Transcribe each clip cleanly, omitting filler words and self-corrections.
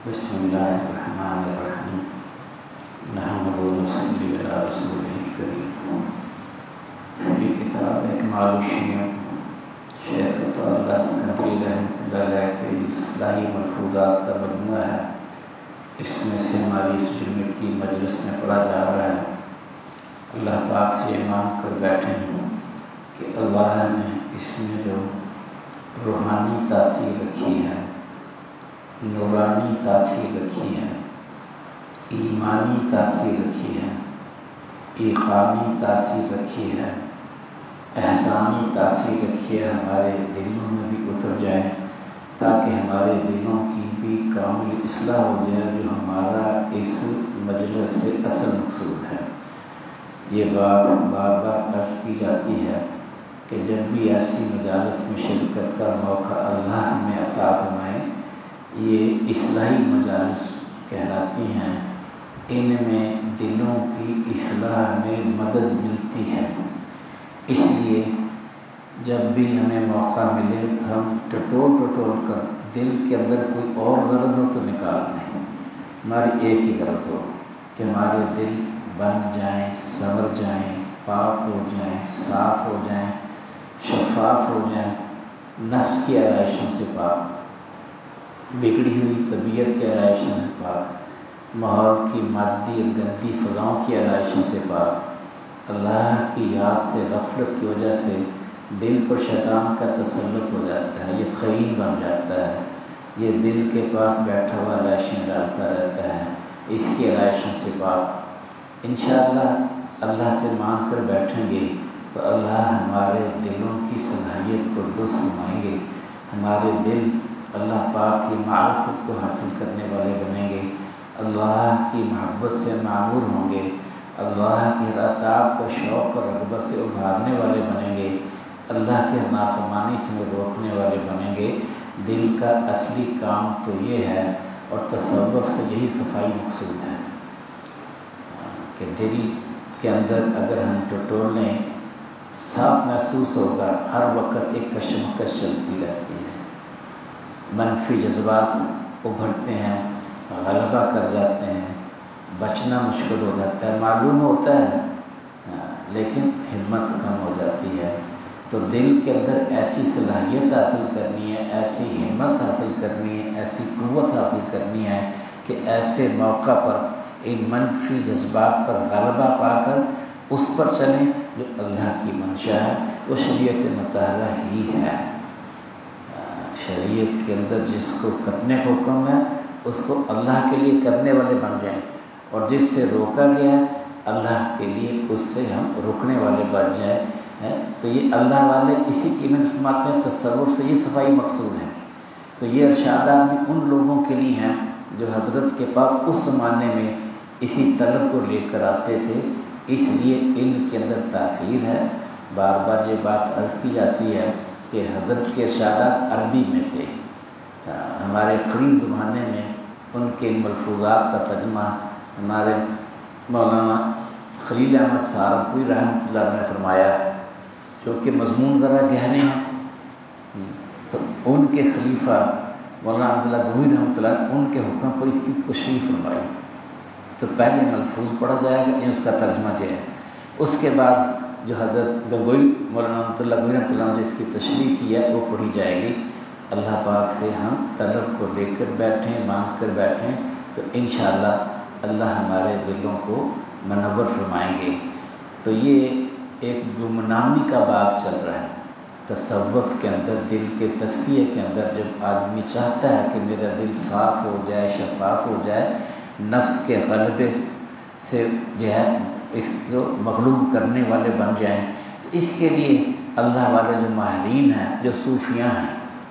بسم اللہ الرحمن الرحیم نحمد و نصلی علی رسول کریم۔ یہ کتاب اکمال الشیوع شیخ عطاءاللہ اسکندری رحمۃ اللہ علیہ کے اصلاحی ملفوظات کا مجموعہ ہے۔ اس میں سے ہماری اس جمعے کی مجلس میں پڑھا جا رہا ہے۔ اللہ پاک سے یہ مانگ کر بیٹھے ہیں کہ اللہ نے اس میں جو روحانی تاثیر رکھی ہے، نورانی تاثیر رکھی ہے، ایمانی تاثیر رکھی ہے، ایقانی تاثیر رکھی ہے، احسانی تاثیر رکھی ہے، ہمارے دلوں میں بھی اتر جائے تاکہ ہمارے دلوں کی بھی کامل اصلاح ہو جائے، جو ہمارا اس مجلس سے اصل مقصود ہے۔ یہ بات بار بار عرض کی جاتی ہے کہ جب بھی ایسی مجالس میں شرکت کا موقع اللہ ہمیں عطا فرمائے، یہ اصلاحی مجالس کہلاتی ہیں، ان میں دلوں کی اصلاح میں مدد ملتی ہے۔ اس لیے جب بھی ہمیں موقع ملے تو ہم ٹٹول کر دل کے اندر کوئی اور غرض ہو تو نکال دیں، ہماری ایک ہی غرض ہو کہ ہمارے دل بن جائیں، سنور جائیں، پاک ہو جائیں، صاف ہو جائیں، شفاف ہو جائیں، نفس کی آلائشوں سے پاک، بگڑی ہوئی طبیعت کی آلائشوں سے پاک، ماحول کی مادی اور گندی فضاؤں کی آلائشوں سے پاک، اللہ کی یاد سے غفلت کی وجہ سے دل پر شیطان کا تسلط ہو جاتا ہے، یہ قرین بن جاتا ہے، یہ دل کے پاس بیٹھا ہوا آلائشیں ڈالتا رہتا ہے، اس کی آلائشوں سے پاک۔ انشاءاللہ اللہ سے مانگ کر بیٹھیں گے تو اللہ ہمارے دلوں کی صلاحیت کو درست فرمائیں گے، ہمارے دل اللہ پاک کی معرفت کو حاصل کرنے والے بنیں گے، اللہ کی محبت سے معمور ہوں گے، اللہ کی اطاعت کو شوق اور رغبت سے ابھارنے والے بنیں گے، اللہ کی نافرمانی سے روکنے والے بنیں گے۔ دل کا اصلی کام تو یہ ہے، اور تصوف سے یہی صفائی مقصود ہے کہ دل کے اندر اگر ہم ٹٹول لیں، صاف محسوس ہوگا، ہر وقت ایک کشمکش چلتی رہتی ہے، منفی جذبات ابھرتے ہیں، غلبہ کر جاتے ہیں، بچنا مشکل ہو جاتا ہے، معلوم ہوتا ہے لیکن ہمت کم ہو جاتی ہے۔ تو دل کے اندر ایسی صلاحیت حاصل کرنی ہے، ایسی ہمت حاصل کرنی ہے، ایسی قوت حاصل کرنی ہے کہ ایسے موقع پر ان منفی جذبات پر غلبہ پا کر اس پر چلیں جو اللہ کی منشا ہے، وہ شریعت مطالعہ ہی ہے۔ شریعت کے اندر جس کو کرنے کو حکم ہے اس کو اللہ کے لیے کرنے والے بن جائیں، اور جس سے روکا گیا ہے اللہ کے لیے اس سے ہم رکنے والے بن جائیں۔ تو یہ اللہ والے اسی کی میں فرماتے ہیں تصور سے یہ صفائی مقصود ہے۔ تو یہ ارشادات بھی ان لوگوں کے لیے ہیں جو حضرت کے پاس اس زمانے میں اسی طلب کو لے کر آتے تھے، اس لیے ان کے اندر تاثیر ہے۔ بار بار یہ بات عرض کی جاتی ہے کہ حضرت کے ارشادات عربی میں تھے، ہمارے قریب زمانے میں ان کے ملفوظات کا ترجمہ ہمارے مولانا خلیل احمد سہارنپوری رحمۃ اللہ علیہ نے فرمایا، چونکہ مضمون ذرا گہرے ہیں، تو ان کے خلیفہ مولانا عبداللہ گوئی رحمۃ اللہ ان کے حکم پر اس کی تشریح فرمائی۔ تو پہلے ملفوظ پڑھا جائے گا، اس کا ترجمہ جو ہے، اس کے بعد جو حضرت گوئی مولانا عبداللہ گوئی رحمۃ اللہ نے اس کی تشریح کی ہے وہ پڑھی جائے گی۔ اللہ پاک سے ہم طلب کو لے کر بیٹھیں، مانگ کر بیٹھیں تو انشاءاللہ اللہ ہمارے دلوں کو منور فرمائیں گے۔ تو یہ ایک گمنامی کا باغ چل رہا ہے تصوف کے اندر، دل کے تصفیہ کے اندر۔ جب آدمی چاہتا ہے کہ میرا دل صاف ہو جائے، شفاف ہو جائے، نفس کے غلبے سے جو ہے اس کو مغلوب کرنے والے بن جائیں، تو اس کے لیے اللہ والے جو ماہرین ہیں، جو صوفیاں ہیں،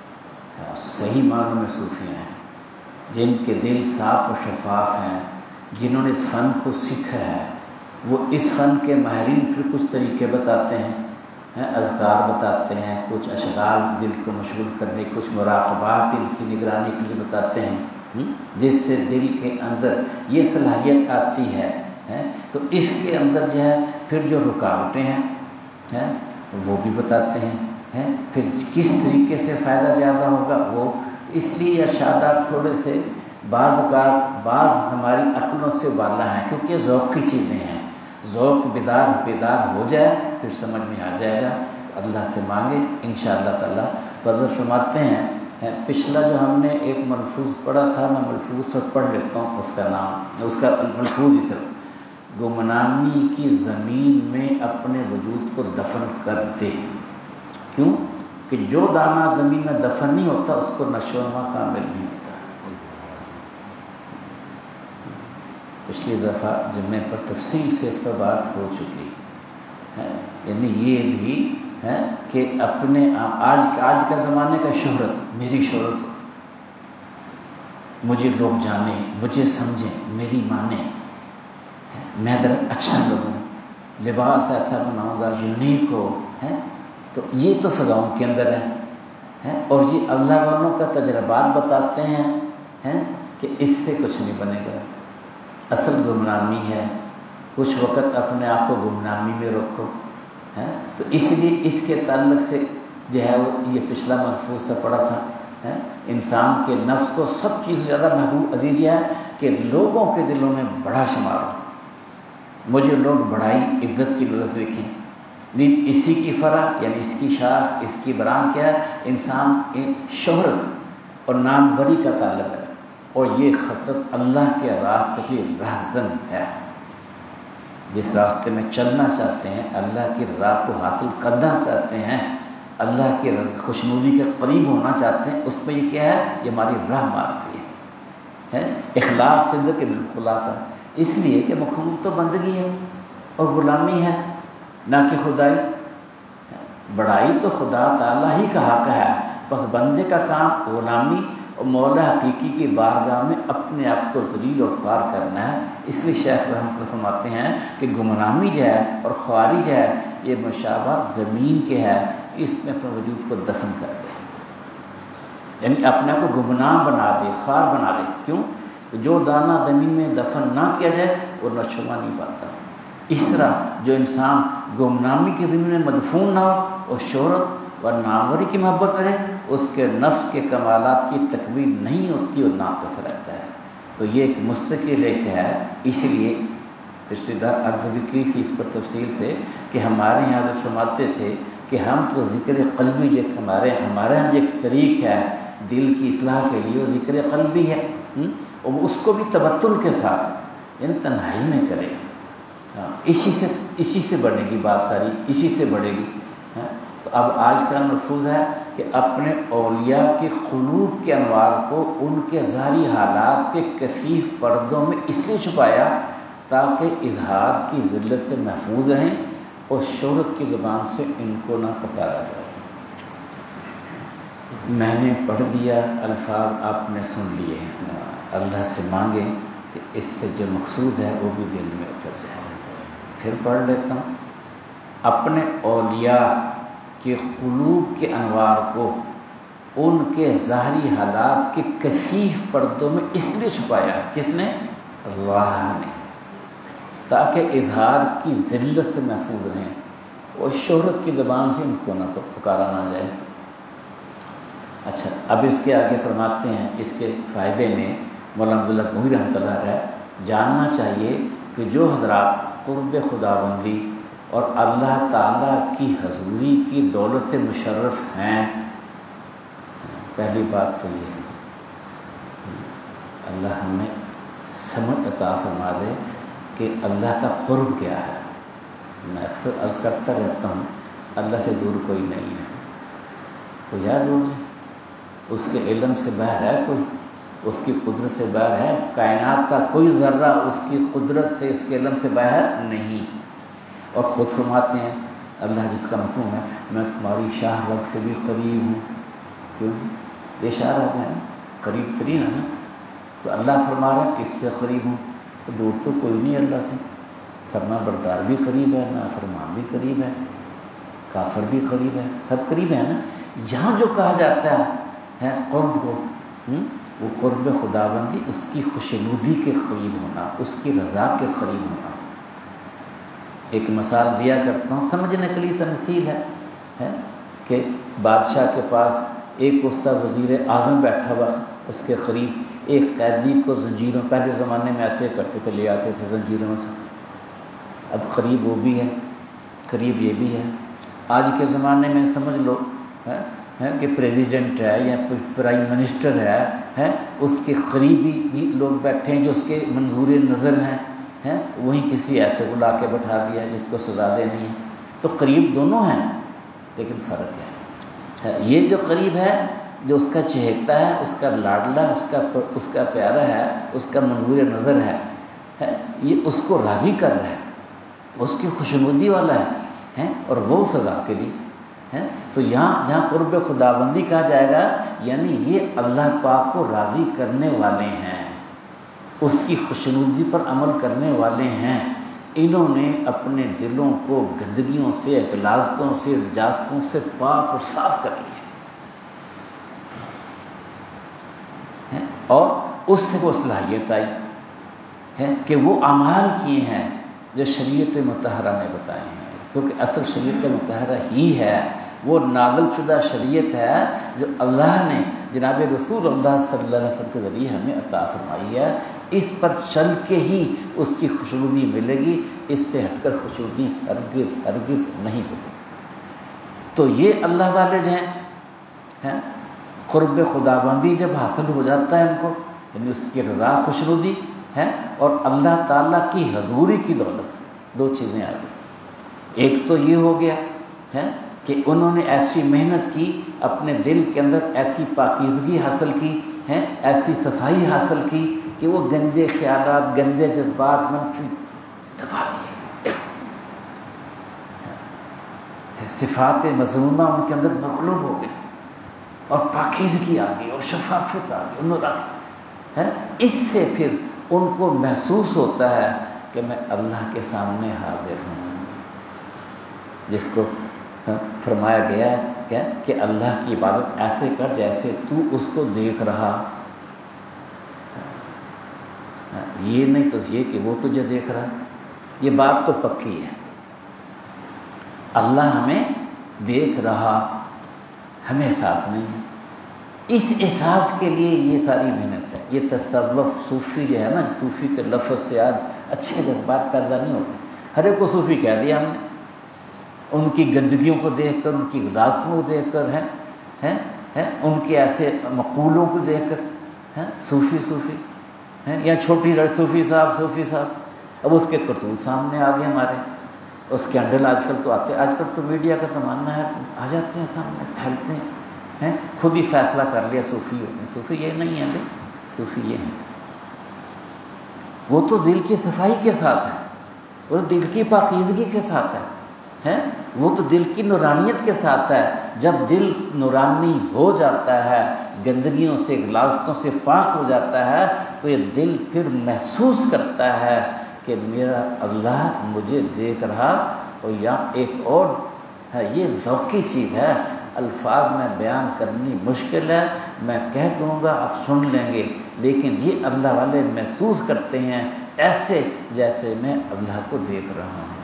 صحیح معنوں میں صوفیاں ہیں، جن کے دل صاف و شفاف ہیں، جنہوں نے اس فن کو سیکھا ہے، وہ اس فن کے ماہرین پھر کچھ طریقے بتاتے ہیں، اذکار بتاتے ہیں، کچھ اشغال دل کو مشغول کرنے، کچھ مراقبات ان کی نگرانی کے لیے بتاتے ہیں، جس سے دل کے اندر یہ صلاحیت آتی ہے۔ تو اس کے اندر جو ہے پھر جو رکاوٹیں ہیں وہ بھی بتاتے ہیں، پھر کس طریقے سے فائدہ زیادہ ہوگا وہ، تو اس لیے ارشادات تھوڑے سے بعض اوقات بعض ہماری عقلوں سے والا ہیں، کیونکہ ذوق کی چیزیں ہیں، ذوق بیدار ہو جائے پھر سمجھ میں آ جائے گا، اللہ سے مانگے انشاءاللہ تعالیٰ۔ تو حضرت فرماتے ہیں پچھلا جو ہم نے ایک ملفوظ پڑھا تھا، میں ملفوظ سے پڑھ لیتا ہوں، اس کا نام، اس کا ملفوظ ہی صرف، گمنامی کی زمین میں اپنے وجود کو دفن کر دے۔ کیوں کہ جو دانہ زمین میں دفن نہیں ہوتا اس کو نشو و نما کامل نہیں ہوتا۔ پچھلی دفعہ جمعے پر تفصیل سے اس پر بات ہو چکی ہے، یعنی یہ بھی ہے کہ اپنے آج کا زمانے کا شہرت، میری شہرت، مجھے لوگ جانیں، مجھے سمجھیں، میری مانیں، میں اگر اچھا لگوں، لباس ایسا بناؤں گا یونیک ہو، ہے تو یہ تو فضاؤں کے اندر ہے، اور یہ اللہ والوں کا تجربات بتاتے ہیں کہ اس سے کچھ نہیں بنے گا، اصل گمنامی ہے۔ کچھ وقت اپنے آپ کو گمنامی میں رکھو، ہے تو اس لیے اس کے تعلق سے جو ہے وہ یہ پچھلا ملفوظ تھا پڑھا تھا، ہے انسان کے نفس کو سب چیز سے زیادہ محبوب عزیز یہ ہے کہ لوگوں کے دلوں میں بڑا شمار ہو، مجھے لوگ بڑائی عزت کی نظر سے دیکھیں، اسی کی فرح یعنی اس کی شاخ، اس کی برانچ کیا ہے، انسان شہرت اور ناموری کا تعلق ہے، اور یہ خسرت اللہ کے راستے کی رہزن ہے۔ جس راستے میں چلنا چاہتے ہیں، اللہ کی راہ کو حاصل کرنا چاہتے ہیں، اللہ کی خوشنودی کے قریب ہونا چاہتے ہیں، اس میں یہ کیا ہے، یہ ہماری راہ مارتی ہے اخلاص صدق کے بالخلاصہ، اس لیے کہ مخلوق تو بندگی ہے اور غلامی ہے نہ کہ خدائی۔ بڑائی تو خدا تعالیٰ ہی کا حق ہے، بس بندے کا کام غلامی اور مولا حقیقی کی بارگاہ میں اپنے آپ کو ذلیل اور خوار کرنا ہے۔ اس لیے شیخ رحمۃ اللہ فرماتے ہیں کہ گمنامی جو ہے اور خواری جو ہے یہ مشابہ زمین کے ہے، اس میں اپنے وجود کو دفن کر دے، یعنی اپنے آپ کو گمنام بنا دے، خوار بنا دے۔ کیوں؟ جو دانہ زمین میں دفن نہ کیا جائے وہ نشوما نہیں پاتا۔ اس طرح جو انسان گمنامی کی زمین میں مدفون نہ ہو اور شہرت اور ناموری کی محبت کرے، اس کے نفس کے کمالات کی تکمیل نہیں ہوتی اور ناقص رہتا ہے۔ تو یہ ایک مستقل ایک ہے، اس لیے پچھلی عرض بھی کی تھی اس پر تفصیل سے کہ ہمارے یہاں جو فرماتے تھے کہ ہم تو ذکر قلبی ایک ہمارے یہاں ایک طریق ہے دل کی اصلاح کے لیے، وہ ذکر قلبی ہے، اور اس کو بھی تبتل کے ساتھ یعنی تنہائی میں کرے، اسی سے بڑھے گی بات ساری، اسی سے بڑھے گی۔ تو اب آج کا ملفوظ ہے کہ اپنے اولیاء کے قلوب کے انوار کو ان کے ظاہری حالات کے کثیف پردوں میں اس لیے چھپایا تاکہ اظہار کی ذلت سے محفوظ رہیں اور شہرت کی زبان سے ان کو نہ پکارا جائے۔ میں نے پڑھ دیا، الفاظ آپ نے سن لیے، اللہ سے مانگیں کہ اس سے جو مقصود ہے وہ بھی دل میں اتر جائے۔ پھر پڑھ لیتا ہوں، اپنے اولیاء کے قلوب کے انوار کو ان کے ظاہری حالات کے کثیف پردوں میں اس لیے چھپایا، کس نے؟ اللہ نے، تاکہ اظہار کی ذلت سے محفوظ رہیں اور شہرت کی زبان سے ان کو نہ پکارا نہ جائے۔ اچھا، اب اس کے آگے فرماتے ہیں، اس کے فائدے میں مولانا عبداللہ گوئی رحمۃ اللہ علیہ جاننا چاہیے کہ جو حضرات قرب خداوندی اور اللہ تعالیٰ کی حضوری کی دولت سے مشرف ہیں، پہلی بات تو یہ اللہ ہمیں سمجھ عطا فرما دے کہ اللہ کا قرب کیا ہے۔ میں اکثر عرض کرتا رہتا ہوں، اللہ سے دور کوئی نہیں ہے، کوئی ہے دور؟ اس کے علم سے باہر ہے کوئی؟ اس کی قدرت سے باہر ہے؟ کائنات کا کوئی ذرہ اس کی قدرت سے، اس کے علم سے باہر نہیں۔ اور خود فرماتے ہیں اللہ جس کا مفہوم ہے، میں تمہاری شاہ رگ سے بھی قریب ہوں۔ کیوں؟ یہ شاہ رگ ہے نا، قریب ترین ہے نا، تو اللہ فرما رہا ہے اس سے قریب ہوں، تو دور تو کوئی نہیں اللہ سے۔ فرما بردار بھی قریب ہے، نافرمان بھی قریب ہے، کافر بھی قریب ہے، سب قریب ہے نا۔ یہاں جو کہا جاتا ہے قرب کو، وہ قرب خداوندی، اس کی خوشنودی کے قریب ہونا، اس کی رضا کے قریب ہونا۔ ایک مثال دیا کرتا ہوں، سمجھنے کے لیے تمثیل ہے کہ بادشاہ کے پاس ایک وسطی وزیر اعظم بیٹھا ہوا اس کے قریب ایک قیدی کو زنجیروں، پہلے زمانے میں ایسے کرتے تھے، لے آتے تھے زنجیروں سے، اب قریب وہ بھی ہے، قریب یہ بھی ہے۔ آج کے زمانے میں سمجھ لو کہ پریزیڈنٹ ہے یا پرائم منسٹر ہے، اس کے قریبی بھی لوگ بیٹھے ہیں جو اس کے منظور نظر ہیں، وہیں کسی ایسے کو لا کے بٹھا دیا جس کو سزا دینی ہے۔ تو قریب دونوں ہیں لیکن فرق ہے۔ یہ جو قریب ہے، جو اس کا چہیتا ہے، اس کا لاڈلا، اس کا پیارا ہے، اس کا منظور نظر ہے، یہ اس کو راضی کر رہا ہے، اس کی خوشنودی والا ہے، اور وہ سزا کے لیے ہے۔ تو یہاں جہاں قرب خداوندی کہا جائے گا، یعنی یہ اللہ پاک کو راضی کرنے والے ہیں، اس کی خوشنودی پر عمل کرنے والے ہیں۔ انہوں نے اپنے دلوں کو گندگیوں سے، غلاظتوں سے، نجاستوں سے پاک اور صاف کر لیا، اور اس سے وہ صلاحیت آئی ہے کہ وہ اعمال کیے ہیں جو شریعت مطہرہ نے بتائے ہیں، کیونکہ اصل شریعت مطہرہ ہی ہے، وہ نازل شدہ شریعت ہے جو اللہ نے جناب رسول اللہ صلی اللہ علیہ وسلم کے ذریعے ہمیں عطا فرمائی ہے۔ اس پر چل کے ہی اس کی خوشنودی ملے گی، اس سے ہٹ کر خوشنودی ہرگز ہرگز نہیں ملے گی۔ تو یہ اللہ والے جو ہیں، قرب خداوندی جب حاصل ہو جاتا ہے ان کو، یعنی اس کی رضا خوشنودی ہے اور اللہ تعالیٰ کی حضوری کی دولت سے، دو چیزیں آ گئی۔ ایک تو یہ ہو گیا ہے کہ انہوں نے ایسی محنت کی، اپنے دل کے اندر ایسی پاکیزگی حاصل کی ہے، ایسی صفائی حاصل کی کہ وہ گندے خیالات، گندے جذبات، منفی دبا دیے، صفات مذمومہ ان کے اندر مغلوب ہو گئی، اور پاکیزگی آ گئی، اور شفافیت آ گئی، نورانی ہے۔ اس سے پھر ان کو محسوس ہوتا ہے کہ میں اللہ کے سامنے حاضر ہوں، جس کو فرمایا گیا ہے کہ اللہ کی عبادت ایسے کر جیسے تو اس کو دیکھ رہا، یہ نہیں تو یہ کہ وہ تجھے دیکھ رہا۔ یہ بات تو پکی ہے، اللہ ہمیں دیکھ رہا، ہمیں احساس نہیں ہے۔ اس احساس کے لیے یہ ساری محنت ہے۔ یہ تصوف صوفی جو ہے نا، صوفی کے لفظ سے آج اچھے جذبات پیدا نہیں ہوتے، ہر ایک کو صوفی کہہ دیا ہم نے، ان کی گندگیوں کو دیکھ کر، ان کی غلطیوں کو دیکھ کر ان کے ایسے مقولوں کو دیکھ کر صوفی صوفی یا چھوٹی صوفی صاحب، اب اس کے کرتوت سامنے آ گئے ہمارے، اس کینڈل آج کل تو آتے، آج کل تو میڈیا کا زمانہ ہے، آ جاتے ہیں سامنے، پھیلتے ہیں، خود ہی فیصلہ کر لیا صوفی ہوتے ہیں۔ صوفی یہ نہیں ہے، صوفی یہ ہے، وہ تو دل کی صفائی کے ساتھ ہے، وہ دل کی پاکیزگی کے ساتھ ہے، وہ تو دل کی نورانیت کے ساتھ ہے۔ جب دل نورانی ہو جاتا ہے، گندگیوں سے، غلاظتوں سے پاک ہو جاتا ہے، تو یہ دل پھر محسوس کرتا ہے کہ میرا اللہ مجھے دیکھ رہا۔ اور یہاں ایک اور ہے، یہ ذوقی چیز ہے، الفاظ میں بیان کرنی مشکل ہے، میں کہہ دوں گا آپ سن لیں گے، لیکن یہ اللہ والے محسوس کرتے ہیں ایسے جیسے میں اللہ کو دیکھ رہا ہوں۔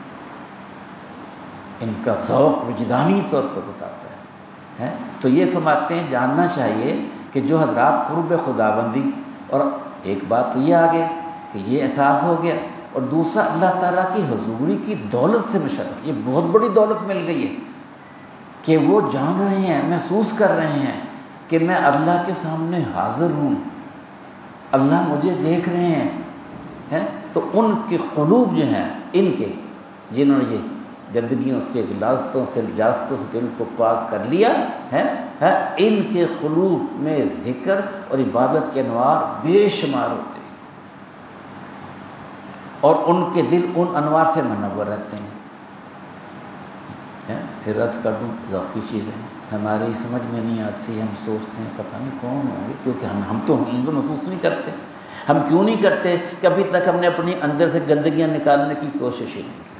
ان کا ذوق وجدانی طور پر بتاتا ہے۔ تو یہ فرماتے ہیں جاننا چاہیے کہ جو حضرات قرب خداوندی، اور ایک بات یہ آگے کہ یہ احساس ہو گیا، اور دوسرا اللہ تعالیٰ کی حضوری کی دولت سے مشرف، یہ بہت بڑی دولت مل گئی ہے کہ وہ جان رہے ہیں، محسوس کر رہے ہیں کہ میں اللہ کے سامنے حاضر ہوں، اللہ مجھے دیکھ رہے ہیں۔ تو ان کے قلوب جو ہیں، ان کے جنہوں نے یہ گندگیوں سے، غلاظتوں سے، نجاستوں سے دل کو پاک کر لیا ہے، ان کے قلوب میں ذکر اور عبادت کے انوار بے شمار ہوتے ہیں، اور ان کے دل ان انوار سے منور رہتے ہیں۔ پھر عرض کر دوں، ذوقی چیزیں ہماری سمجھ میں نہیں آتی، ہم سوچتے ہیں پتہ نہیں کون ہوں گے، کیونکہ ہم تو ان کو محسوس نہیں کرتے۔ ہم کیوں نہیں کرتے؟ کہ ابھی تک ہم نے اپنی اندر سے گندگیاں نکالنے کی کوشش ہی نہیں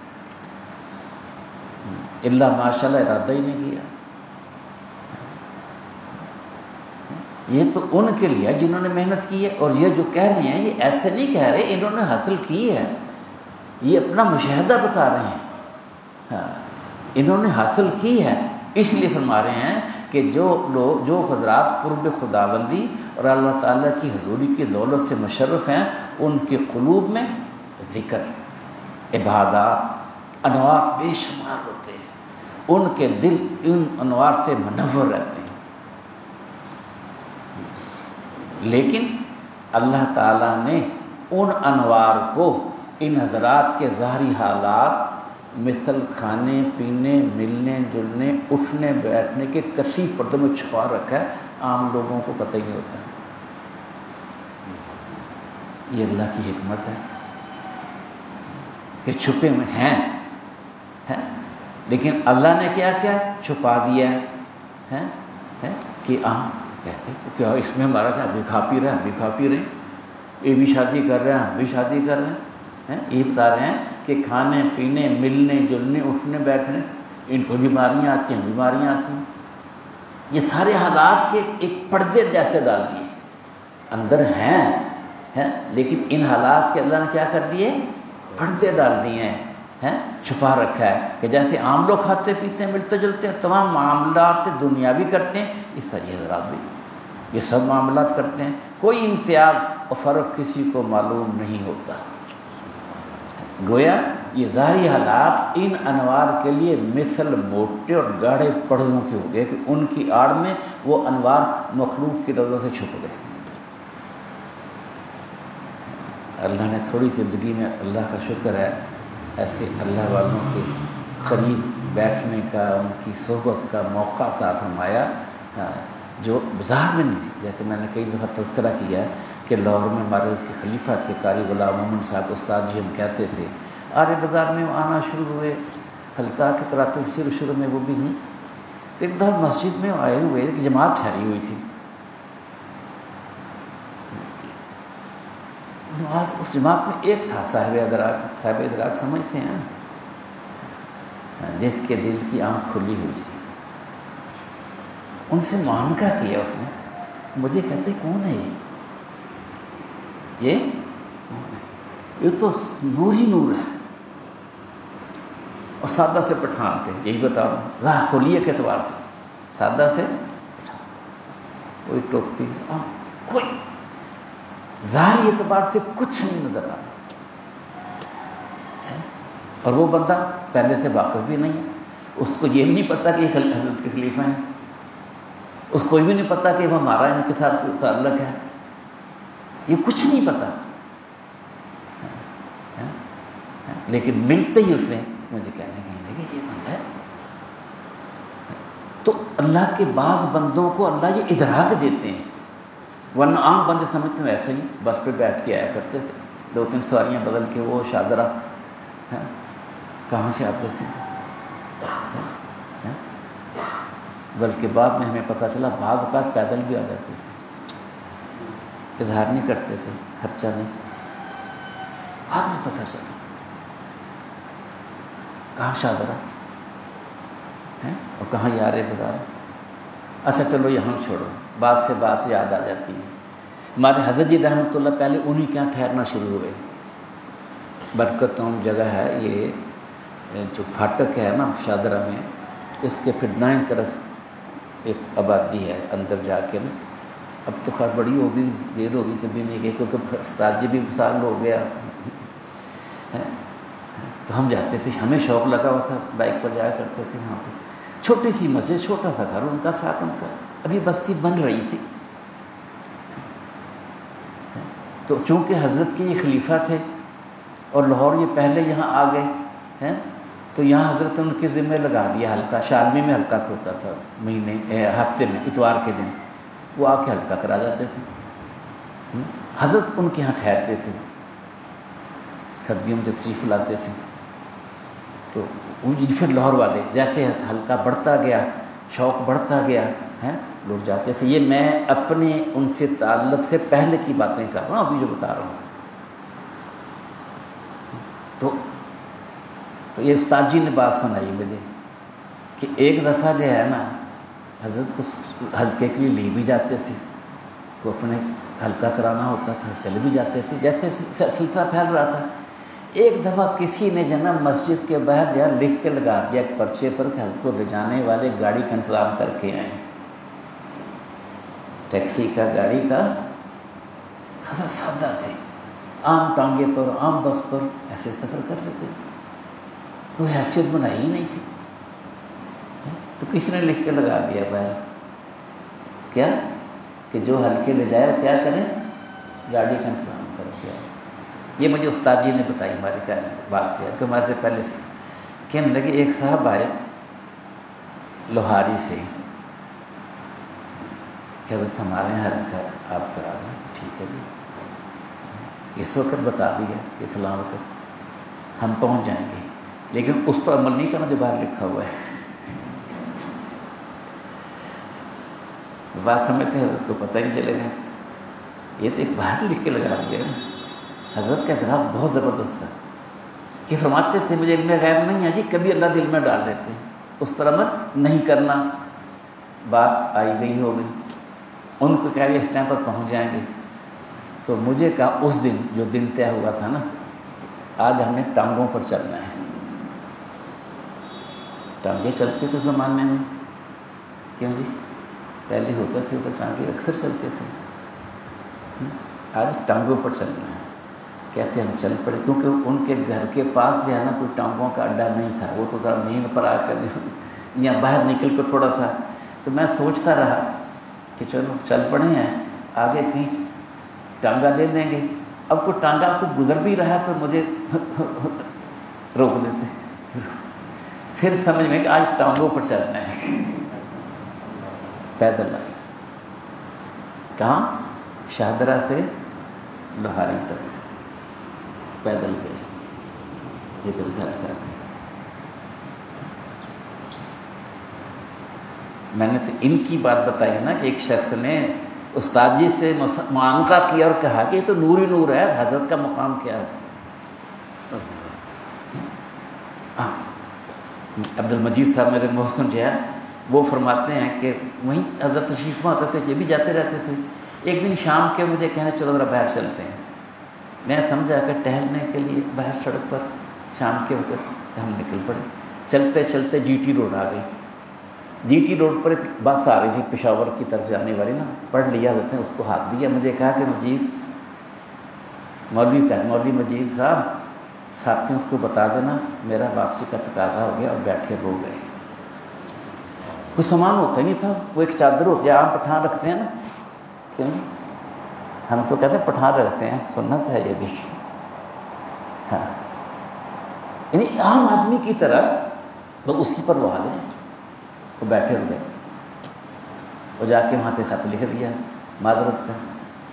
کی، اللہ ماشاء اللہ ارادہ ہی نہیں کیا۔ یہ تو ان کے لیے جنہوں نے محنت کی ہے، اور یہ جو کہہ رہے ہیں یہ ایسے نہیں کہہ رہے انہوں نے حاصل کی ہے، یہ اپنا مشاہدہ بتا رہے ہیں، انہوں نے حاصل کی ہے، اس لیے فرما رہے ہیں کہ جو حضرات قرب خداوندی اور اللہ تعالیٰ کی حضوری کی دولت سے مشرف ہیں، ان کے قلوب میں ذکر، عبادات، انوار بے شمار ہوتے ہیں، ان کے دل ان انوار سے منور رہتے ہیں۔ لیکن اللہ تعالیٰ نے ان انوار کو ان حضرات کے ظاہری حالات مثل کھانے پینے، ملنے جلنے، اٹھنے بیٹھنے کے کثیر پردوں میں چھپا رکھا ہے، عام لوگوں کو پتہ ہی نہیں ہوتا۔ یہ اللہ کی حکمت ہے کہ چھپے میں ہیں، لیکن اللہ نے کیا کیا چھپا دیا ہے کہ کہتے کیا اس میں ہمارا کیا، بھی کھا پی رہے ہیں، ہم بھی کھا پی رہے ہیں، یہ بھی شادی کر رہے ہیں، ہم بھی شادی کر رہے ہیں، یہ بتا رہے ہیں کہ کھانے پینے، ملنے جلنے، اٹھنے بیٹھنے، ان کو بیماریاں آتی ہیں، بیماریاں آتی ہیں۔ یہ سارے حالات کے ایک پردے جیسے ڈال دیے، اندر ہیں لیکن ان حالات کے اللہ نے کیا کر دیے، پردے ڈال دیے ہیں، چھپا رکھا ہے کہ جیسے عام لوگ کھاتے پیتے ہیں، ملتے جلتے ہیں، تمام معاملات دنیاوی کرتے ہیں، اس طرح حضرات بھی یہ سب معاملات کرتے ہیں، کوئی امتیاز اور فرق کسی کو معلوم نہیں ہوتا۔ گویا یہ ظاہری حالات ان انوار کے لیے مثل موٹے اور گاڑھے پردوں کے ہو گئے کہ ان کی آڑ میں وہ انوار مخلوق کی نظر سے چھپ گئے۔ اللہ نے تھوڑی زندگی میں، اللہ کا شکر ہے، ایسے اللہ والوں کے قریب بیٹھنے کا، ان کی صحبت کا موقع عطا فرمایا جو بازار میں نہیں تھی۔ جیسے میں نے کئی دفعہ تذکرہ کیا ہے کہ لاہور میں ہمارے اس کے خلیفہ تھے قاری غلام محمد صاحب استاد جی، ہم کہتے تھے آرے بازار میں آنا شروع ہوئے، حلقہ کے کراتے تھے شروع میں وہ بھی نہیں، ایک دفعہ مسجد میں آئے ہوئے کہ جماعت ٹھہری ہوئی تھی، اس جماعت میں ایک تھا صاحب ادراک سمجھتے ہیں، جس کے دل کی آنکھ کھلی ہوئی تھی۔ ان سے معانقہ کیا اس نے، مجھے کہتے کون ہے یہ تو نور ہی نور ہے، اور سادہ سے پٹھان تھے، یہی بتا رہا ہوں، ظاہر کھلیے کے اعتبار سے سادہ سے پٹھان، کوئی ٹوپی، کوئی ظاہری اعتبار سے کچھ نہیں نظر آ رہا، اور وہ بندہ پہلے سے واقف بھی نہیں ہے، اس کو یہ بھی نہیں پتا کہ یہ حضرت کے خلیفہ ہیں، اس کو بھی نہیں پتا کہ وہ ہمارا ان کے ساتھ کوئی تعلق ہے، یہ کچھ نہیں پتا، لیکن ملتے ہی اس نے مجھے کہنے لگے یہ بندہ ہے۔ تو اللہ کے بعض بندوں کو اللہ یہ ادراک دیتے ہیں، ورنہ عام بندے سمجھتے ہیں ایسے ہی بس پہ بیٹھ کے آیا کرتے تھے، 2-3 سواریاں بدل کے وہ شاہدرہ کہاں سے آتے تھے، بلکہ بعد میں ہمیں پتہ چلا بعض اوقات پیدل بھی آ جاتے تھے، اظہار نہیں کرتے تھے، خرچہ نہیں، بعد میں پتہ چلا کہاں شاہدرہ اور کہاں یار بازار۔ اچھا چلو یہاں چھوڑو، بات سے بات یاد آ جاتی ہے، ہمارے حضرت جی رحمۃ اللہ پہلے انہی کے یہاں ٹھہرنا شروع ہوئے، برکتوں جگہ ہے یہ، جو پھاٹک ہے نا شاہدرہ میں، اس کے پھر دائیں طرف ایک آبادی ہے اندر جا کے نا، اب تو خیر بڑی ہوگی، دیر ہوگی کبھی نہیں گئی کیونکہ استاد جی بھی وصال ہو گیا، تو ہم جاتے تھے، ہمیں شوق لگا ہوا تھا، بائک پر جایا کرتے تھے وہاں پہ، چھوٹی سی مسجد، چھوٹا سا گھر ان کا ساتھ، ان کا ابھی بستی بن رہی تھی، تو چونکہ حضرت کے یہ خلیفہ تھے اور لاہور یہ پہلے یہاں آ گئے ہیں، تو یہاں حضرت ان کے ذمہ لگا دیا حلقہ، شالمی میں حلقہ ہوتا تھا مہینے ہفتے میں اتوار کے دن، وہ آ کے حلقہ کرا جاتے تھے، حضرت ان کے یہاں ٹھہرتے تھے، سردیوں میں تشریف لاتے تھے، تو پھر لاہور والے جیسے حلقہ بڑھتا گیا، شوق بڑھتا گیا ہے، لوگ جاتے تھے، یہ میں اپنے ان سے تعلق سے پہلے کی باتیں کر رہا ہوں، ابھی جو بتا رہا ہوں، تو یہ استاد جی نے بات سنائی مجھے کہ ایک دفعہ جو ہے نا حضرت کو حلقے کے لیے لے بھی جاتے تھے، تو اپنے حلقہ کرانا ہوتا تھا چلے بھی جاتے تھے، جیسے سلسلہ پھیل رہا تھا، ایک دفعہ کسی نے جناب مسجد کے باہر جہاں لکھ کے لگا دیا ایک پرچے پر کہ حضرت کو لے جانے والے گاڑی کا انتظام کر کے آئیں، ٹیکسی کا گاڑی کا خاصا سادہ تھے، عام ٹانگے پر عام بس پر ایسے سفر کر رہے تھے، کوئی حیثیت بنائی ہی نہیں تھی. تو کس نے لکھ کے لگا دیا باہر کیا کہ جو ہلکے لے جائے وہ کیا کرے، گاڑی کا انتظام کر کے. یہ مجھے استاد جی نے بتائی ہماری بات سے کہ ہمارے سے پہلے سے کہنے لگے ایک صاحب آئے لوہاری سے کہ حضرت ہمارے یہاں رکھا آپ کرا دیں. ٹھیک ہے جی، اس وقت بتا دیا کہ فلاں وقت ہم پہنچ جائیں گے، لیکن اس پر عمل نہیں کرنا جو باہر لکھا ہوا ہے. بات سمجھتے ہیں، حضرت کو پتہ نہیں چلے گا، یہ تو ایک باہر لکھ کے لگا دیا. حضرت کا اعتراف بہت زبردست تھا کہ فرماتے تھے مجھے علم غیب نہیں ہے جی، کبھی اللہ دل میں ڈال دیتے ہیں، اس پر عمل نہیں کرنا. بات آئی گئی ہو گئی، ان کو کہہ رہے اس ٹائم پر پہنچ جائیں گے. تو مجھے کہا اس دن جو دن طے ہوا تھا نا، آج ہم نے ٹانگوں پر چلنا ہے. ٹانگیں چلتے تھے زمانے میں، کیوں جی پہلے ہوتا تھے تو ٹانگیں اکثر چلتے تھے. آج ٹانگوں پر چلنا ہے. کہتے ہم چل پڑے، کیونکہ ان کے گھر کے پاس جو ہے نا کوئی ٹانگوں کا اڈا نہیں تھا، وہ تو ذرا مین پر آ کر یا باہر نکل کر تھوڑا سا. تو میں سوچتا رہا کہ چلو چل پڑے ہیں، آگے کہیں ٹانگا لے لیں گے. اب کوئی ٹانگا کو گزر بھی رہا تو مجھے روک دیتے. پھر سمجھ میں کہ آج ٹانگوں پر چلنا ہے. پیدل آئے، کہاں؟ شاہدرہ سے لوہاری تک پیدل گئے. یہ تو گھر تھا. میں نے تو ان کی بات بتائی نا کہ ایک شخص نے استاد جی سے معانقہ کیا اور کہا کہ یہ تو نور ہی نور ہے، حضرت کا مقام کیا ہے. عبد المجید صاحب میرے محسن جو ہے وہ فرماتے ہیں کہ وہیں حضرت تشریف میں آتے تھے، یہ بھی جاتے رہتے تھے. ایک دن شام کے مجھے کہنے چلو ذرا باہر چلتے ہیں. میں سمجھا کہ ٹہلنے کے لیے باہر سڑک پر شام کے وقت ہم نکل پڑے. چلتے چلتے جی ٹی روڈ آ گئی. جی ٹی روڈ پر ایک بس آ رہی تھی پشاور کی طرف جانے والی نا. پڑھ لیا حضرت نے، اس کو ہاتھ دیا، مجھے کہا کہ مولوی مجید صاحب ساتھیوں اس کو بتا دینا میرا واپسی کا تقاضا ہو گیا. اور بیٹھے ہو گئے. کچھ سامان ہوتا نہیں تھا، وہ ایک چادر ہوتی ہے، عام پٹھان رکھتے ہیں نا. کیوں ہم تو کہتے ہیں پٹھان رکھتے ہیں، سنت ہے یہ بھی. ہاں یعنی عام آدمی کی طرح تو اسی پر وہ آ گئے، وہ بیٹھے ہوئے. وہ جا کے وہاں سے خط لکھ دیا معذرت کا.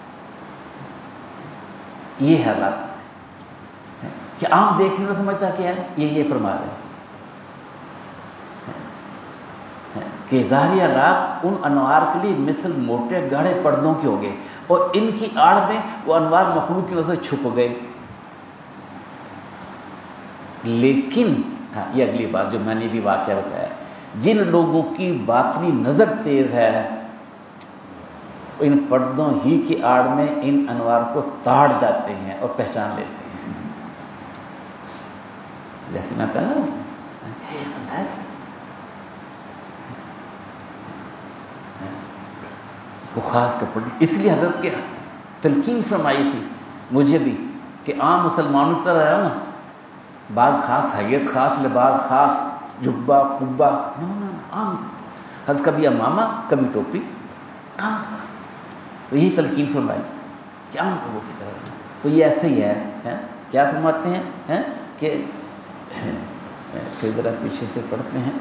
یہ حالات کہ عام دیکھنے میں سمجھتا کیا ہے، یہ فرما رہے ہیں کہ ظاہری حالات ان انوار کے لیے مثل موٹے گاڑھے پردوں کے ہو گئے، اور ان کی آڑ میں وہ انوار مخلوق کی وجہ سے چھپ گئے. لیکن یہ اگلی بات جو میں نے بھی واقعہ بتایا، جن لوگوں کی باطنی نظر تیز ہے ان پردوں ہی کی آڑ میں ان انوار کو تاڑ جاتے ہیں اور پہچان لیتے ہیں. جیسے میں پہلا کو خاص کپڑے، اس لیے حضرت کے تلقین فرمائی تھی مجھے بھی کہ عام مسلمانوں کی طرح ہے نا، بعض خاص حیت، خاص لباس، خاص جبہ قبہ، عام حضرت کبھی امامہ کبھی ٹوپی، عام لباس. تو یہی تلقین فرمائی کہ عام لوگوں کی طرح. تو یہ ایسے ہی ہے. کیا فرماتے ہیں کہ پھر ذرا پیچھے سے پڑھتے ہیں.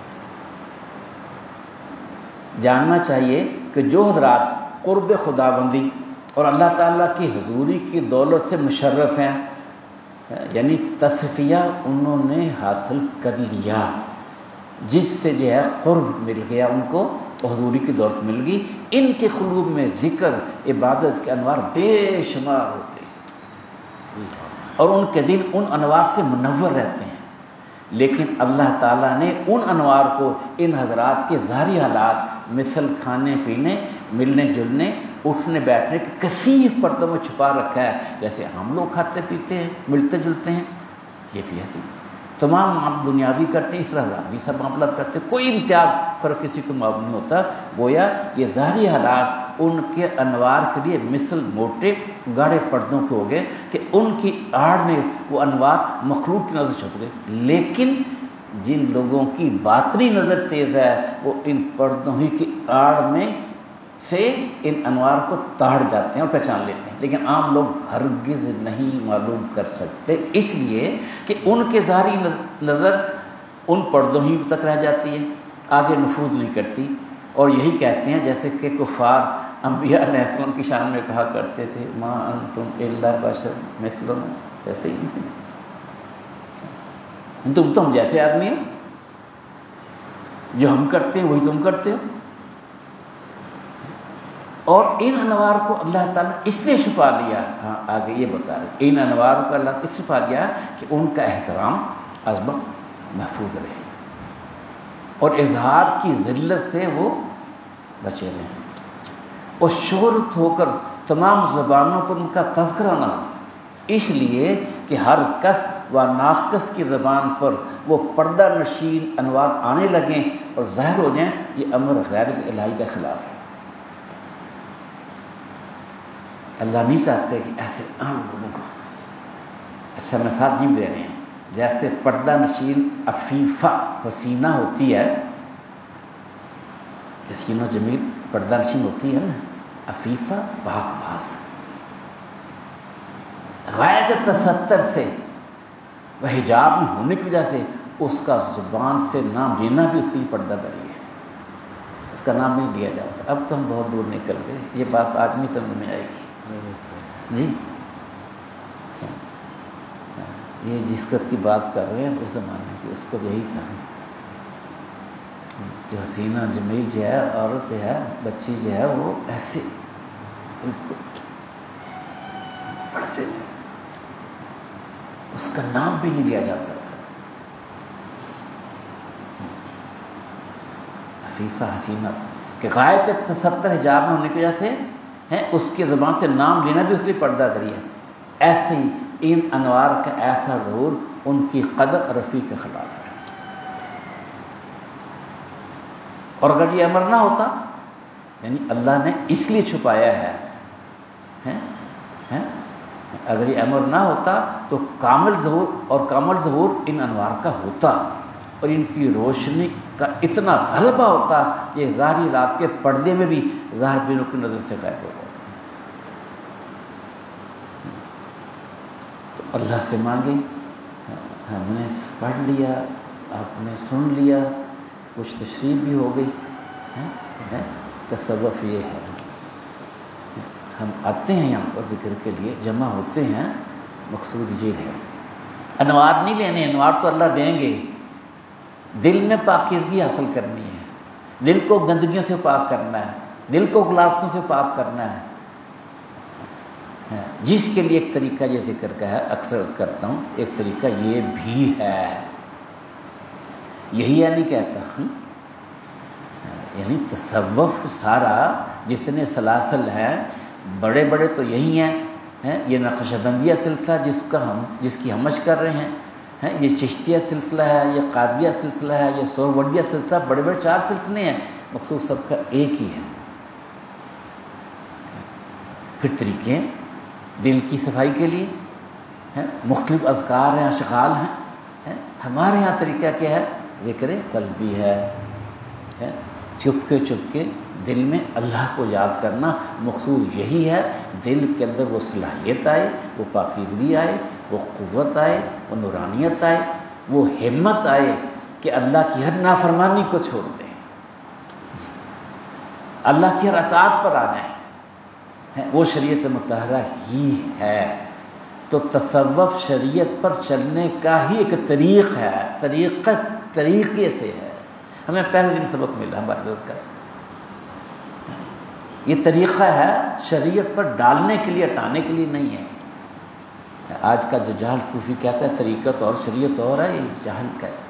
جاننا چاہیے کہ جو حضرات قرب خداوندی اور اللہ تعالیٰ کی حضوری کی دولت سے مشرف ہیں، یعنی تصفیہ انہوں نے حاصل کر لیا، جس سے جو ہے قرب مل گیا، ان کو حضوری کی دولت مل گئی. ان کے قلوب میں ذکر عبادت کے انوار بے شمار ہوتے ہیں اور ان کے دل ان انوار سے منور رہتے ہیں. لیکن اللہ تعالیٰ نے ان انوار کو ان حضرات کے ظاہری حالات مثل کھانے پینے، ملنے جلنے، اٹھنے بیٹھنے کے کثیر پردوں میں چھپا رکھا ہے. جیسے ہم لوگ کھاتے پیتے ہیں، ملتے جلتے ہیں، یہ بھی ایسے تمام آپ دنیاوی کرتے ہیں، اس طرح بھی سب معاملات کرتے ہیں، کوئی امتیاز فرق کسی کو معلوم نہیں ہوتا. گویا یہ ظاہری حالات ان کے انوار کے لیے مثل موٹے گاڑے پردوں کے ہو گئے کہ ان کی آڑ میں وہ انوار مخلوق کی نظر چھپ گئے. لیکن جن لوگوں کی باطنی نظر تیز ہے وہ ان پردوں ہی کی آڑ میں سے ان انوار کو تاڑ جاتے ہیں اور پہچان لیتے ہیں. لیکن عام لوگ ہرگز نہیں معلوم کر سکتے، اس لیے کہ ان کے ظاہری نظر ان پردوں ہی تک رہ جاتی ہے، آگے نفوذ نہیں کرتی. اور یہی کہتے ہیں جیسے کہ کفار انبیاء علیہ السلام کی شان میں کہا کرتے تھے ما انتم الا بشر مثلنا، ایسے ہی تم تو ہم جیسے آدمی ہو، جو ہم کرتے ہیں وہی تم کرتے ہو. اور ان انوار کو اللہ تعالیٰ اس نے چھپا لیا. ہاں آگے یہ بتا رہے ان انوار کو اللہ اس چھپا لیا کہ ان کا احترام عظمت محفوظ رہے اور اظہار کی ذلت سے وہ بچے رہیں اور شہرت ہو کر تمام زبانوں پر ان کا تذکرہ نہ ہو، اس لیے کہ ہر کس و ناقص کی زبان پر وہ پردہ نشین انوار آنے لگیں اور ظاہر ہو جائیں. یہ امر غیرت الہی کے خلاف ہے. اللہ نہیں چاہتے کہ ایسے عام لوگوں کو. اچھا مثال جی دے رہے ہیں، جیسے پردہ نشین عفیفہ حسینہ ہوتی ہے، حسین و جمیل پردہ نشین ہوتی ہے نا، عفیفہ پاک باز، غائب تستر سے وہ حجاب میں ہونے کی وجہ سے اس کا زبان سے نام لینا بھی اس کے لیے پردہ داری ہے، اس کا نام نہیں لیا جاتا. اب تو ہم بہت دور نکل گئے، یہ بات آج نہیں سمجھ میں آئے گی. جی یہ جس وقت کی بات کر رہے ہیں اس زمانے کی، اس کو یہی تھا کہ حسینہ جمیل جو ہے، عورت جو ہے، بچی جو ہے، وہ ایسے پڑھتے نہیں، اس کا نام بھی نہیں لیا جاتا تھا. عفیفہ حسینہ کہ غائب تستر حجاب میں ہونے کی وجہ سے اس کی زبان سے نام لینا بھی اس کے لیے پردہ داری ہے. ایسے ہی ان انوار کا ایسا ظہور ان کی قدر رفیع کے خلاف ہے. اور اگر یہ امر نہ ہوتا، یعنی اللہ نے اس لیے چھپایا ہے، اگر یہ امر نہ ہوتا تو کامل ظہور اور کامل ظہور ان انوار کا ہوتا اور ان کی روشنی کا اتنا غلبہ ہوتا کہ ظاہری رات کے پردے میں بھی ظاہر بینوں کی نظر سے غائب ہو جاتا. تو اللہ سے مانگیں، ہم نے پڑھ لیا، آپ نے سن لیا، کچھ تشریح بھی ہو گئی. تصوف یہ ہے، ہم آتے ہیں یہاں پر ذکر کے لیے، جمع ہوتے ہیں، مقصود یہ ہے انوار نہیں لینے. انوار تو اللہ دیں گے، دل میں پاکیزگی حاصل کرنی ہے، دل کو گندگیوں سے پاک کرنا ہے، دل کو غلاظتوں سے پاک کرنا ہے. جس کے لیے ایک طریقہ یہ ذکر کا ہے، اکثر عرض کرتا ہوں، ایک طریقہ یہ بھی ہے، یہی ہے نہیں کہتا، یعنی تصوف سارا جتنے سلاسل ہیں بڑے بڑے تو یہی ہیں. یہ نقشبندیہ سلسلہ جس کی ہم مشق کر رہے ہیں، یہ چشتیہ سلسلہ ہے، یہ قادریہ سلسلہ ہے، یہ سہروردیہ سلسلہ، بڑے بڑے 4 سلسلے ہیں، مقصود سب کا ایک ہی ہے. پھر طریقے دل کی صفائی کے لیے مختلف اذکار ہیں، اشغال ہیں. ہمارے یہاں طریقہ کیا ہے؟ ذکر قلبی ہے، چپ کے دل میں اللہ کو یاد کرنا. مقصود یہی ہے دل کے اندر وہ صلاحیت آئے، وہ پاکیزگی آئے، وہ قوت آئے، وہ نورانیت آئے، وہ ہمت آئے کہ اللہ کی ہر نافرمانی کو چھوڑ دیں، اللہ کی ہر اطاعت پر آ جائیں. وہ شریعت مطہرہ ہی ہے. تو تصوف شریعت پر چلنے کا ہی ایک طریق ہے، طریقے سے ہے. ہمیں پہلے دن سبق ملا ہمارے دوست کا، یہ طریقہ ہے شریعت پر ڈالنے کے لیے، ہٹانے کے لیے نہیں ہے. آج کا جو جاہل صوفی کہتا ہے طریقت اور شریعت اور ہے، یہ جاہل کا ہے.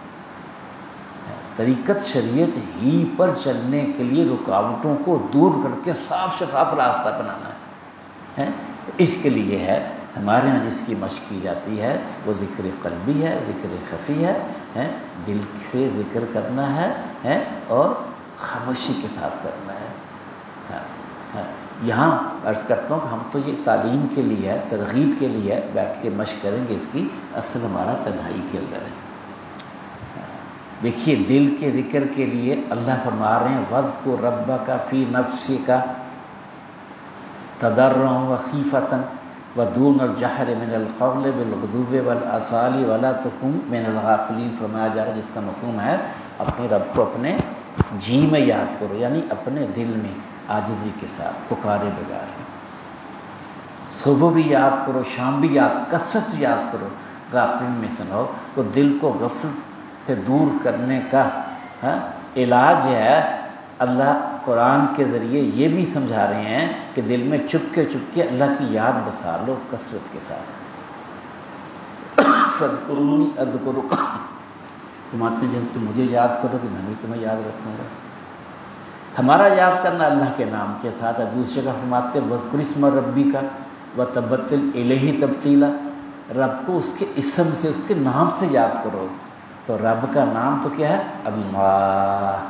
طریقت شریعت ہی پر چلنے کے لیے رکاوٹوں کو دور کر کے صاف شفاف راستہ بنانا ہے. تو اس کے لیے ہے ہمارے ہاں جس کی مشق کی جاتی ہے وہ ذکر قلبی ہے، ذکر خفی ہے، دل سے ذکر کرنا ہے اور خاموشی کے ساتھ کرنا ہے۔ یہاں عرض کرتا ہوں کہ ہم تو یہ تعلیم کے لیے ہے، ترغیب کے لیے ہے، بیٹھ کے مشق کریں گے، اس کی اصل ہمارا تنہائی کے اندر ہے۔ دیکھیے دل کے ذکر کے لیے اللہ فرما رہے ہیں وَاذْكُرْ رَبَّكَ فِي نَفْسِكَ تَضَرُّعًا وَخِيفَةً وَدُونَ الْجَهْرِ مِنَ الْقَوْلِ بِالْغُدُوِّ وَالْآصَالِ وَلَا تَكُن مِنَ الْغَافِلِينَ، فرمایا جا رہا ہے جس کا مفہوم ہے اپنے رب کو اپنے جی میں یاد کرو، یعنی اپنے دل میں عاجزی کے ساتھ پکارے بغیر، صبح بھی یاد کرو، شام بھی یاد، کثرت سے یاد کرو، غافلین میں سے نہ ہو۔ تو دل کو غفلت سے دور کرنے کا علاج ہے، اللہ قرآن کے ذریعے یہ بھی سمجھا رہے ہیں کہ دل میں چپ کے اللہ کی یاد بسا لو کثرت کے ساتھ۔ فَاذْكُرُونِی أَذْكُرُکُم، فرماتے ہیں جب تم مجھے یاد کرو کہ میں بھی تمہیں یاد رکھوں گا۔ ہمارا یاد کرنا اللہ کے نام کے ساتھ ہے۔ دوسرے کا فرماتے ہیں وَاذْكُرِ اسْمَ رَبِّکَ وَتَبَتَّلْ إِلَیْہِ تَبْتِیلًا، رب کو اس کے اسم سے، اس کے نام سے یاد کرو۔ تو رب کا نام تو کیا ہے؟ اللہ،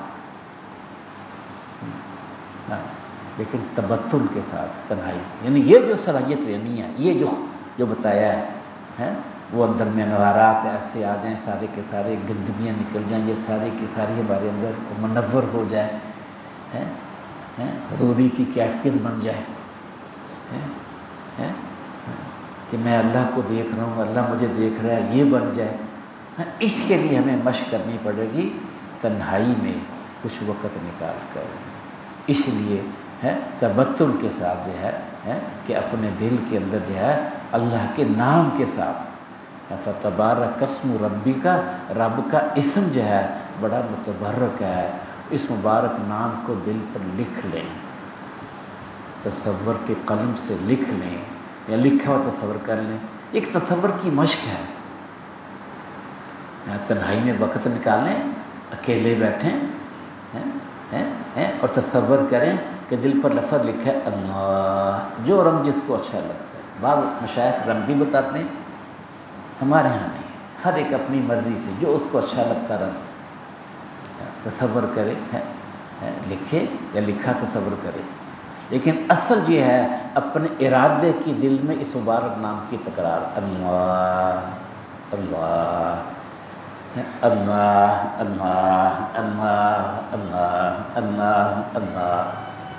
لیکن تبتل کے ساتھ تنہائی، یعنی یہ جو صلاحیت لینی ہے، یہ جو بتایا ہے وہ اندر میں نوارات ایسے آ جائیں، سارے کے سارے گندگیاں نکل جائیں، یہ ساری کی ساری ہمارے اندر منور ہو جائے، حضوری کی کیفیت بن جائے کہ میں اللہ کو دیکھ رہا ہوں، اللہ مجھے دیکھ رہا ہے، یہ بن جائے۔ اس کے لیے ہمیں مشق کرنی پڑے گی تنہائی میں کچھ وقت نکال کر، اس لیے تبتل کے ساتھ جو ہے کہ اپنے دل کے اندر جو ہے اللہ کے نام کے ساتھ فتبارک اسم ربک، رب کا اسم جو ہے بڑا متبرک ہے، اس مبارک نام کو دل پر لکھ لیں، تصور کے قلم سے لکھ لیں یا لکھا ہوا تصور کر لیں۔ ایک تصور کی مشق ہے، تنہائی میں وقت نکالیں، اکیلے بیٹھیں اور تصور کریں کہ دل پر لفظ لکھا ہے اللہ، جو رنگ جس کو اچھا لگتا ہے۔ بعض مشائخ رنگ بھی بتاتے ہیں، ہمارے یہاں نہیں، ہر ایک اپنی مرضی سے جو اس کو اچھا لگتا رنگ تصور کرے، لکھے یا لکھا تصور کرے، لیکن اصل یہ ہے اپنے ارادے کی دل میں اس مبارک نام کی تکرار، اللہ اللہ اللہ اللہ اللہ اللہ اللہ اللہ،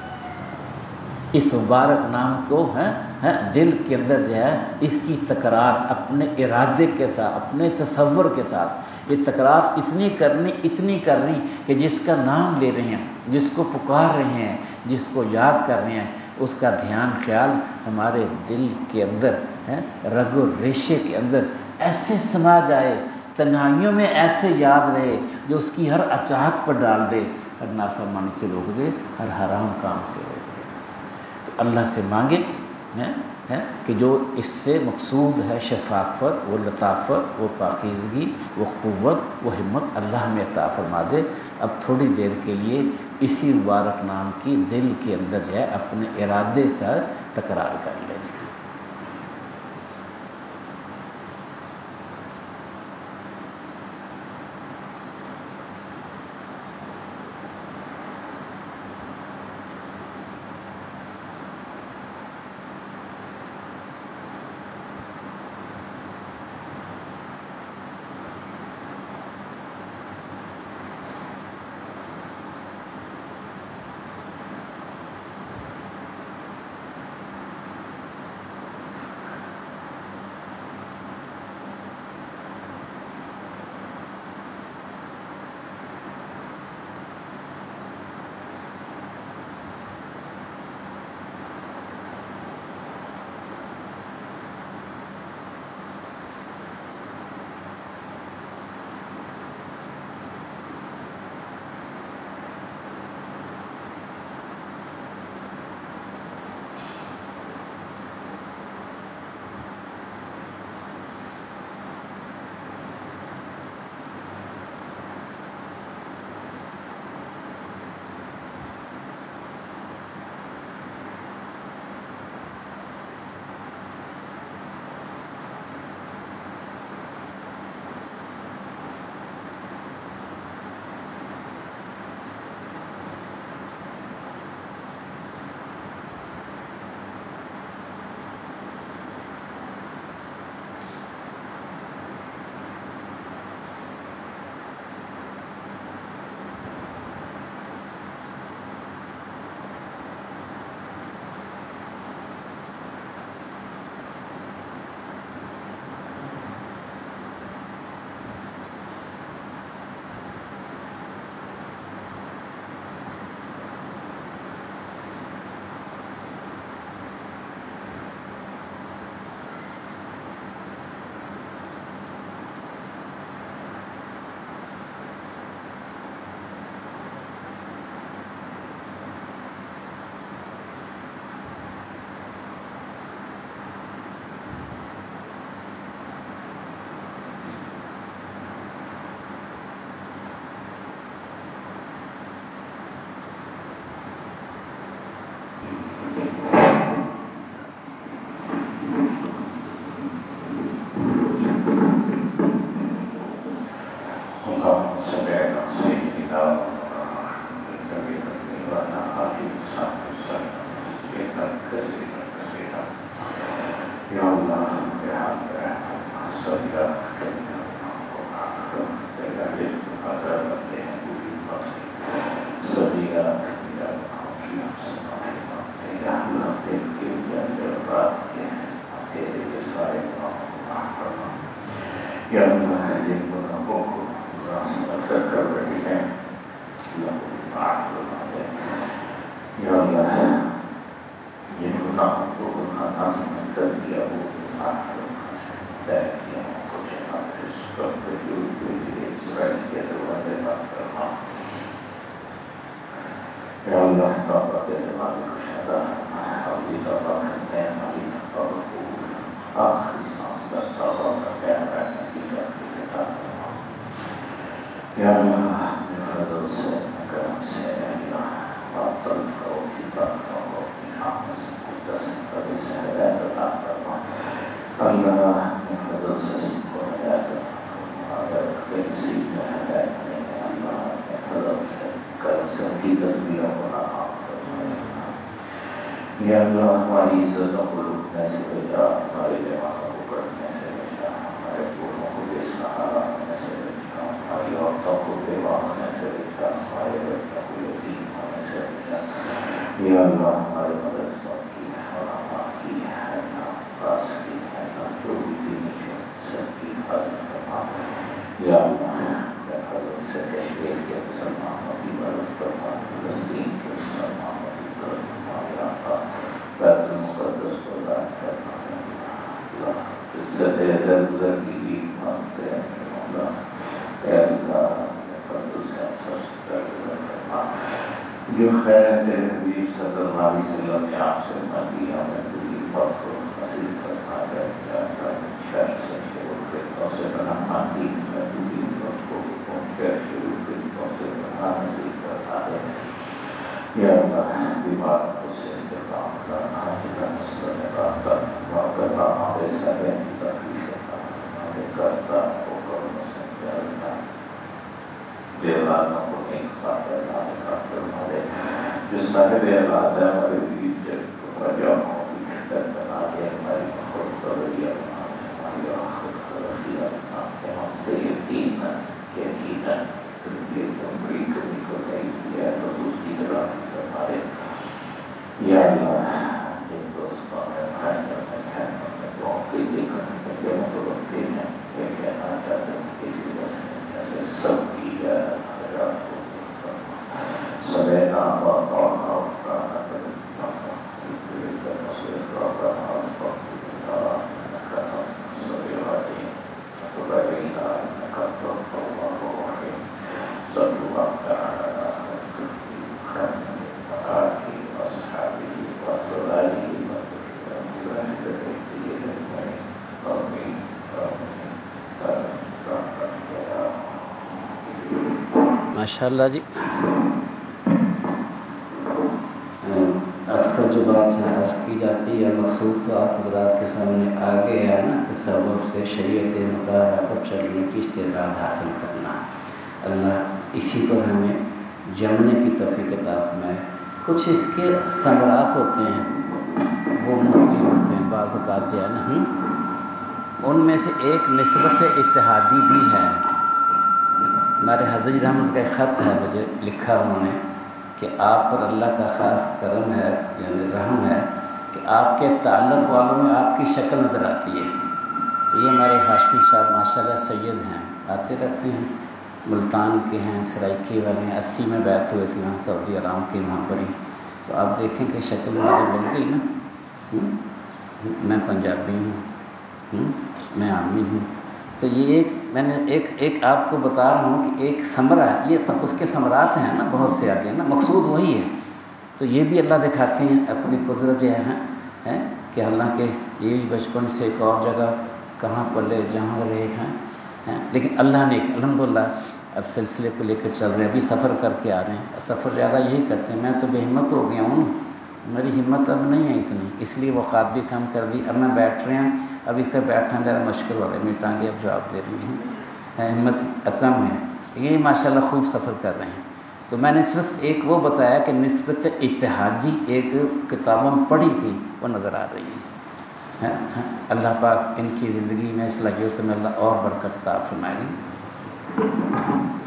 اس مبارک نام کو دل کے اندر جو ہے اس کی تکرار اپنے ارادے کے ساتھ، اپنے تصور کے ساتھ، یہ تکرار اتنی کرنی کہ جس کا نام لے رہے ہیں، جس کو پکار رہے ہیں، جس کو یاد کر رہے ہیں، اس کا دھیان خیال ہمارے دل کے اندر رگ و ریشے کے اندر ایسے سما جائے، تنہائیوں میں ایسے یاد رہے جو اس کی ہر اچاہت پر ڈال دے، ہر نافرمانی سے روک دے، ہر حرام کام سے روک دے۔ تو اللہ سے مانگے کہ جو اس سے مقصود ہے شفافت، وہ لطافت، وہ پاکیزگی، وہ قوت، وہ ہمت اللہ ہمیں عطا فرما دے۔ اب تھوڑی دیر کے لیے اسی مبارک نام کی دل کے اندر جو ہے اپنے ارادے سے تکرار کر لیں۔ یا اللہ کے ہاتھ پہ سبیہ تیرا رزق قدر بنتے ہیں پوری بخشی سبیہ تیرا کی ہم سے معافی مانگتے ہیں یا اللہ دل کے رات کے تیرے کے سارے گناہوں کو معاف فرما یا اللہ جن گناہوں کو راسمت کر رہی ہے اللہ کو معاف فرما دے یا اللہ جن گناہوں کو گناہ نہ سمجھ کر دیا وہ معاف فرما طے کیا کچھ اس وقت جو اسرائیل کے دروازے بند کرنا یا اللہ توبہ کے دروازے کو شادا اپنی توبہ کرتے ہیں ہماری توبہ قبول آخری سانس تک توبہ کا قیام رہنے کی توفیق عطا فرما یا اللہ اپنے فضل سے اپنے کرم سے یا اللہ باطل کو اپنی طاقتوں کو اپنی رحمت سے قدرت سے قدر سے ہدایت عطا فرما اللہ اپنے فضل سے سب کو ہدایت عطا فرما اگر کسی میں ہدایت نہیں ہے اللہ اپنے فضل سے کرم سے ان کی تدبیروں کو ناکام فرمائے یا اللہ ہماری عزتوں کو لوٹنے سے بچا ہمارے جوانوں کو پڑھنے سے بچا ہمارے بوڑھوں کو بے سہارا ہونے سے بچا ہماری عورتوں کو بیوہ ہونے سے بچا ہمارے بچوں کو یتیم ہونے سے بچا یا اللہ ہمارے مدرسوں کی علماء کی پاس کی جو بھی سب کی حفاظت فرما یا اللہ اپنے فضل سے کشمیر کے مسلمانوں کی مدد فرما فلسطین کے مسلمانوں کی مدد فرما یا اللہ بیت المقدس کو دان فرما یا اللہ عزت در کی عید مانگتے ہیں مولا اے اللہ اپنے فضل سے ہم سب سے درگزر فرما جو خیر تیرے حبیب صلی اللہ علیہ وسلم نے آپ سے مانگی ہمیں پوری بات کو نصیب فرما دے یا اللہ شر سے شروع فتنوں سے پناہ مانگی میں پوری امت کو پہنچے شروع فتنوں سے پناہ نصیب فرما دے یا اللہ بیماروں کو صحت عطا فرما کھانے کا مسئلہ عطا فرما کرنا ہمارے سارے کی تکلیف عطا فرما دے کرتا کو کرنے سے یا اللہ بے اولادوں کو نیک صالح عطا فرما دے جو صاحب اولاد ہے ہمارے بیچ وجہوں کی ٹھنڈک بنا دے ہماری مخلوق کا ذریعہ بنا دے ہماری آخرت کا ذریعہ بنا دے ہم سے یقیناً تربیت عمری کبھی کو نہیں کیا تو دوسری طرح فرما دے یا اللہ جن دوستوں نے بھائیوں نے بہنوں نے دعاؤں کے دیکھنے میں جمع تو بنتے ہیں یہ کہنا چاہتے ہیں کسی وقت جیسے سب کی حضرات کو سبینا وطعنا وفرانا بالإطلاق إليك نصير ربنا وفقنا إنك أنت السميع العليم وتب علينا إنك أنت التواب الرحيم صلى الله تعالى على محمد وآله وأصحابه وأزواجه وذريته وأهل بيته أجمعين آمين آمين ماشاء اللہ جی اکثر جو بات ہے عرض کی جاتی ہے مقصود تو آپ حضرات کے سامنے آ گیا ہے نا تصور سے شریعت مطالعہ پر چلنے کی استعداد حاصل کرنا اللہ اسی پر ہمیں جمنے کی توفیق عطا فرمائے کچھ اس کے ثمرات ہوتے ہیں وہ مختلف ہوتے ہیں بعض اوقات جو ہے نا ان میں سے ایک نسبت اتحادی بھی ہے ہمارے حضرت رحمت کا ایک خط ہے مجھے لکھا انہوں نے کہ آپ پر اللہ کا خاص کرم ہے یعنی رحم ہے کہ آپ کے تعلق والوں میں آپ کی شکل نظر آتی ہے تو یہ ہمارے ہاشمی صاحب ماشاءاللہ سید ہیں آتے رہتے ہیں ملتان کے ہیں سرائیکے والے ہیں 80 میں بیعت ہوئے تھے وہاں سعودی عرام کے وہاں پر ہی تو آپ دیکھیں کہ شکل مجھے مل گئی نا میں پنجابی ہوں میں عامی ہوں تو یہ ایک میں نے ایک آپ کو بتا رہا ہوں کہ ایک ثمرہ ہے یہ اس کے ثمرات ہیں نا بہت سے آگے نا مقصود وہی ہے تو یہ بھی اللہ دکھاتے ہیں اپنی قدرت جو ہے کہ حالانکہ یہ بچپن سے ایک اور جگہ کہاں پلے جہاں رہے ہیں لیکن اللہ نے الحمدللہ اب سلسلے کو لے کر چل رہے ہیں ابھی سفر کر کے آ رہے ہیں سفر زیادہ یہی کرتے ہیں میں تو بے ہمت ہو گیا ہوں میری ہمت اب نہیں ہے اتنی اس لیے وقات بھی کم کر دی اب میں بیٹھ رہے ہیں اب اس کا بیٹھنا میرا مشکل ہو رہا ہے میری ٹانگیں اب جواب دے رہی ہیں ہمت کم ہے یہ ماشاءاللہ خوب سفر کر رہے ہیں تو میں نے صرف ایک وہ بتایا کہ نسبت اتحادی ایک کتابوں میں پڑھی تھی وہ نظر آ رہی ہے اللہ پاک ان کی زندگی میں صلاحیت میں اللہ اور برکت عطا فرمائے.